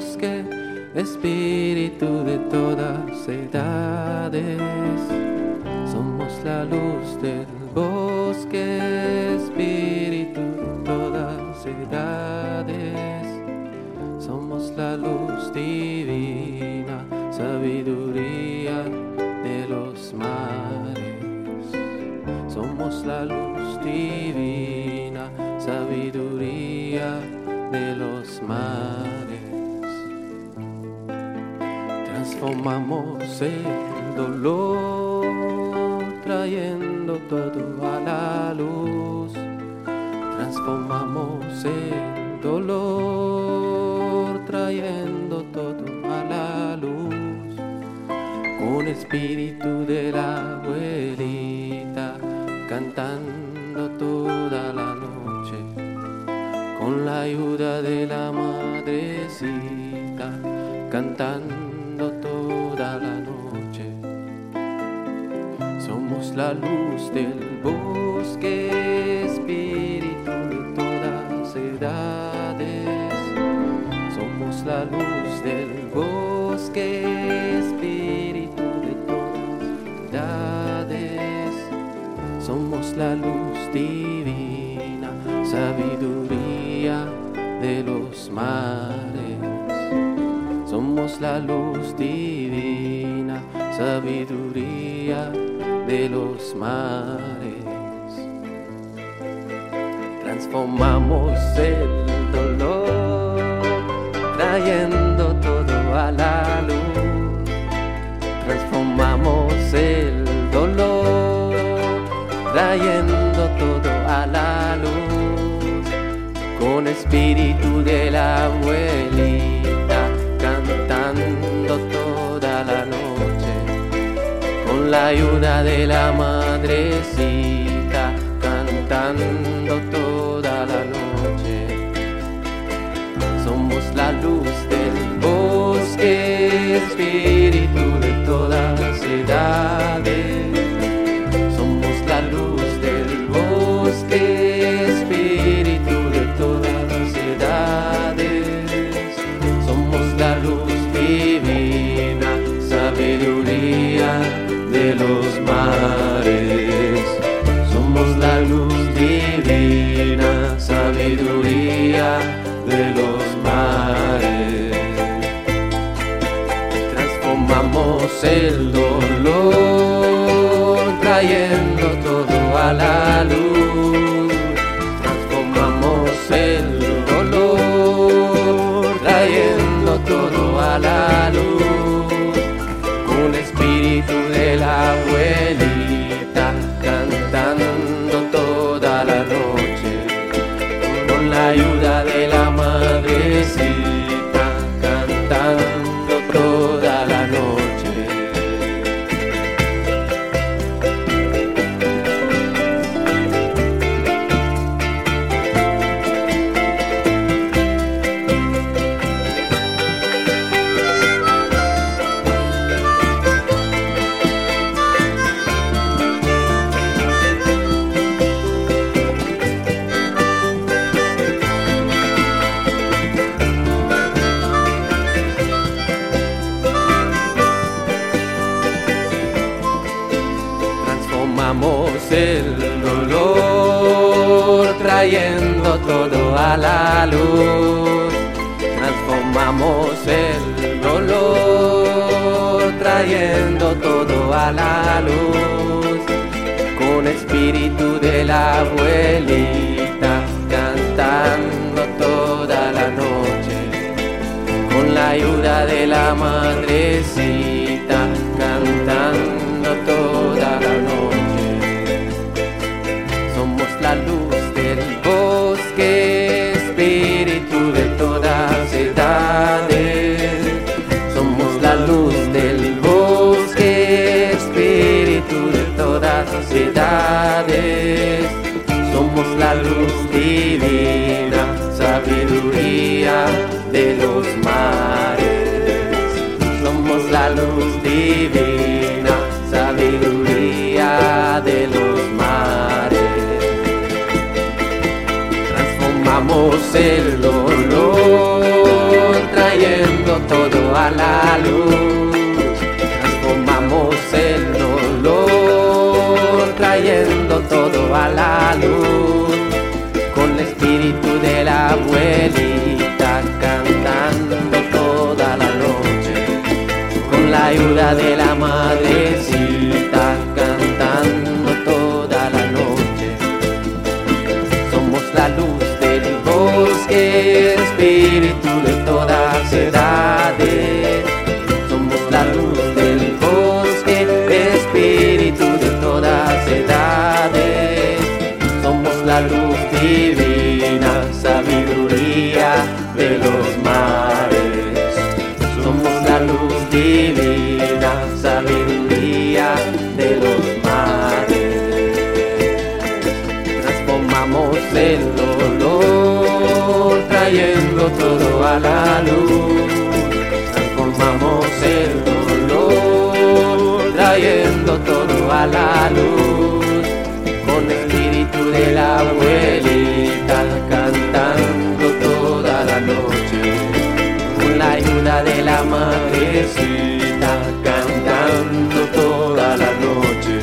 bosque, espíritu de todas edades. Somos la luz del bosque, espíritu de todas edades. Somos la luz divina, sabiduría de los mares. Somos la luz divina, sabiduría de los mares. Transformamos el dolor, trayendo todo a la luz. Transformamos el dolor, trayendo todo a la luz. Con espíritu de la abuelita, cantando toda la noche. Con la ayuda de la madrecita, cantando toda la noche. Somos la luz del bosque, espíritu de todas edades. Somos la luz del bosque, espíritu de todas edades. Somos la luz divina, sabiduría de los mares. Somos la luz divina, sabiduría de los mares. Transformamos el dolor, trayendo todo a la luz. Transformamos el dolor, trayendo todo a la luz. Con espíritu de la abuelita, cantando toda la noche. Con la ayuda de la madrecita, cantando toda la noche. Somos la luz del bosque, espíritu de todas edades. Somos la luz del bosque, espíritu de todas edades. Somos la luz divina, sabiduría de los mares. Somos la luz divina, sabiduría de los mares. Transformamos el dolor, trayendo todo a la luz. Transformamos el dolor, trayendo todo a la luz. Con espíritu de la abuelita, cantando toda la noche. Con la ayuda de la madrecita, cantando toda la noche. Transformamos el dolor, trayendo todo a la luz. Transformamos el dolor, trayendo todo a la luz. Con espíritu de la abuelita, cantando toda la noche. Con la ayuda de la madrecita, cantando toda la noche. Somos la luz del bosque, espíritu de todas edades. Somos la luz del bosque, espíritu de todas edades. Somos la luz divina, sabiduría de los mares. Somos la luz divina, sabiduría de los mares. Transformamos el dolor, trayendo trayendo todo a la luz. Transformamos el dolor, trayendo todo a la luz. Con el espíritu de la abuelita, cantando toda la noche. Con la ayuda de la madrecita, cantando toda la noche. Somos la luz del bosque, espíritu de todas edades. Somos la luz del bosque, espíritu de todas edades. Somos la luz divina, sabiduría de los mares. Somos la luz divina, sabiduría de los mares. Transformamos el dolor, trayendo todo a la luz. Transformamos el dolor, trayendo todo a la luz. Con el espíritu de la abuelita, cantando toda la noche. Con la ayuda de la madrecita, cantando toda la noche.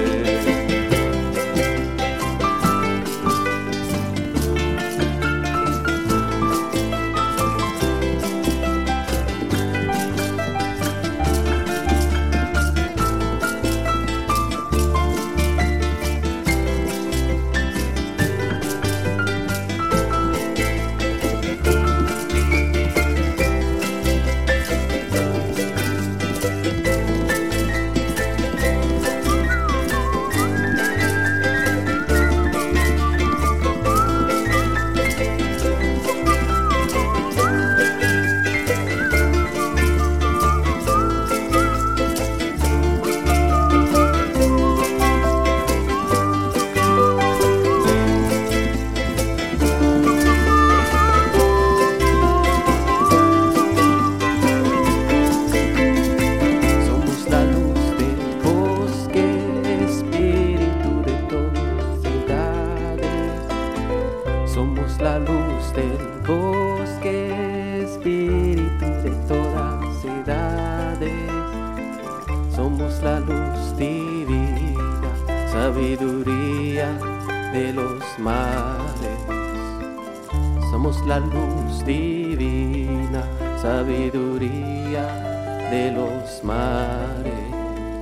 Somos la luz del bosque, espíritu de todas edades. Somos la luz divina, sabiduría de los mares. Somos la luz divina, sabiduría de los mares.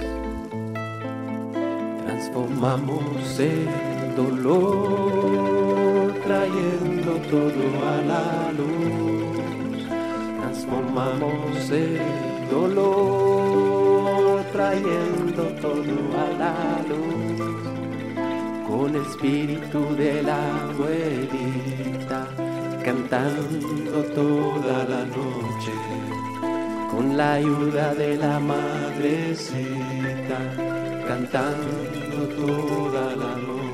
Transformamos el dolor, trayendo todo a la luz. Transformamos el dolor, trayendo todo a la luz. Con el espíritu de la abuelita, cantando toda la noche. Con la ayuda de la madrecita, cantando toda la noche.